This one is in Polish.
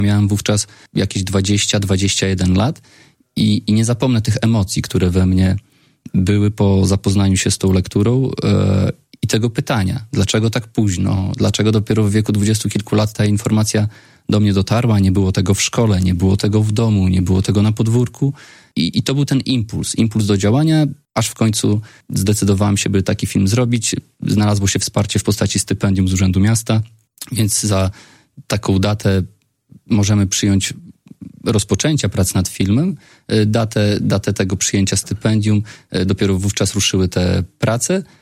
Miałem wówczas jakieś 20-21 lat i nie zapomnę tych emocji, które we mnie były po zapoznaniu się z tą lekturą i tego pytania. Dlaczego tak późno? Dlaczego dopiero w wieku 20 kilku lat ta informacja do mnie dotarła? Nie było tego w szkole, nie było tego w domu, nie było tego na podwórku. I to był ten impuls do działania, aż w końcu zdecydowałem się, by taki film zrobić. Znalazło się wsparcie w postaci stypendium z Urzędu Miasta, więc za taką datę możemy przyjąć rozpoczęcia prac nad filmem, datę tego przyjęcia stypendium. Dopiero wówczas ruszyły te prace.